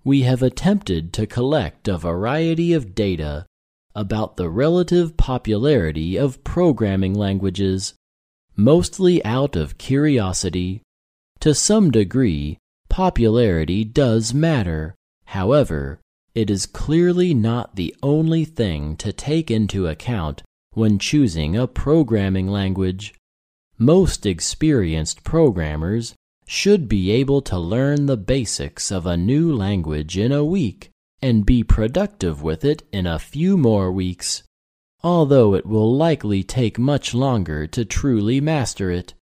we have attempted to collect a variety of data about the relative popularity of programming languages, mostly out of curiosity. To some degree, popularity does matter. However, it is clearly not the only thing to take into account when choosing a programming language. Most experienced programmers should be able to learn the basics of a new language in a week and be productive with it in a few more weeks, although it will likely take much longer to truly master it.